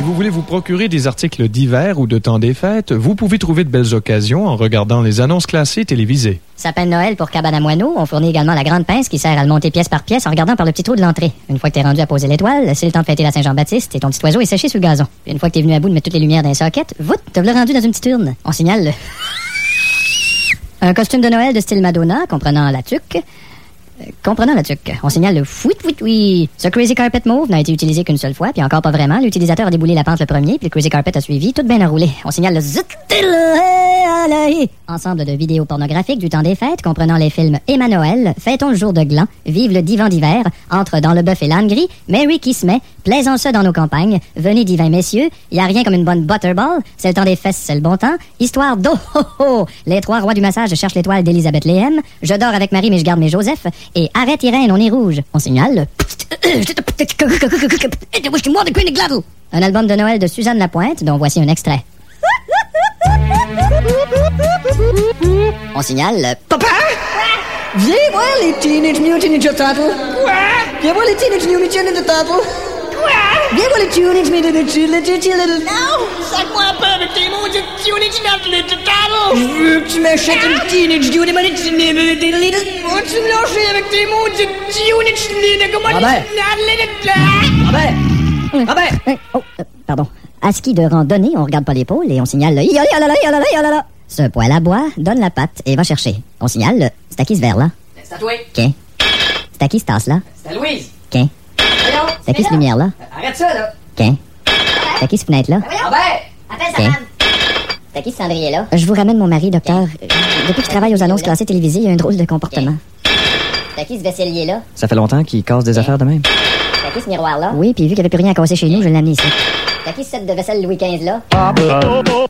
vous voulez vous procurer des articles d'hiver ou de temps des fêtes, vous pouvez trouver de belles occasions en regardant les annonces classées télévisées. Sapin de Noël pour cabane à moineaux. On fournit également la grande pince qui sert à le monter pièce par pièce en regardant par le petit trou de l'entrée. Une fois que t'es rendu à poser l'étoile, c'est le temps de fêter la Saint-Jean-Baptiste et ton petit oiseau est séché sur le gazon. Puis une fois que t'es venu à bout de mettre toutes les lumières dans les sockets, voûte, te le rendu dans une petite urne. On signale un costume de Noël de style Madonna, comprenant la tuque. On signale le fouit. Ce Crazy Carpet Mauve n'a été utilisé qu'une seule fois, puis encore pas vraiment. L'utilisateur a déboulé la pente le premier, puis le Crazy Carpet a suivi, tout bien enroulé. On signale le ensemble de vidéos pornographiques du temps des fêtes, comprenant les films Emma Noël, Fêtons le jour de gland, Vive le divan d'hiver, Entre dans le bœuf et l'âne gris, Mary qui se met, Plaisons ça dans nos campagnes, Venez divins messieurs, Y a rien comme une bonne butterball, C'est le temps des fesses, c'est le bon temps, Histoire d'eau, Les trois rois du massage cherchent l'étoile d'Élisabeth Léhem, Je dors avec Marie mais je garde mes Joseph, et Arrête Irène, on est rouge. On signale un album de Noël de Suzanne Lapointe, dont voici un extrait. On signale Papa! Viens voir les Teenage Mutant Ninja Turtles! Quoi? Viens voir les Teenage Mutant Ninja Turtles! Quoi? Viens voir les Teenage Mutant Ninja Turtles! Non! Sac-moi un peu avec tes mots de Teenage Mutant Turtles! Je veux que tu m'achètes une Teenage Mutant Ninja Turtles! Vas-tu me lâcher avec tes mots de Teenage Mutant Robert! Pardon. À ski de randonnée, on regarde pas l'épaule et on signale le yalala. Ce poêle à bois donne la patte et va chercher. On signale le c'est à qui ce verre-là? C'est à toi. C'est à qui ce tasse-là? C'est à Louise. C'est à qui ce lumière-là? Arrête ça, là. C'est à qui ce fenêtre-là? Robert! Appelle sa femme. C'est à qui ce cendrier-là? Je vous ramène mon mari, docteur. Depuis qu'il travaille aux annonces classées télévisées, il a un drôle de comportement. C'est à qui ce vaisselier-là? Ça fait longtemps qu'il casse des affaires de même. C'est à qui ce miroir-là? Oui, puis vu qu'il n'y avait plus rien à casser chez nous, je l'ai amené ici. C'est à qui ce set de vaisselle Louis XV-là?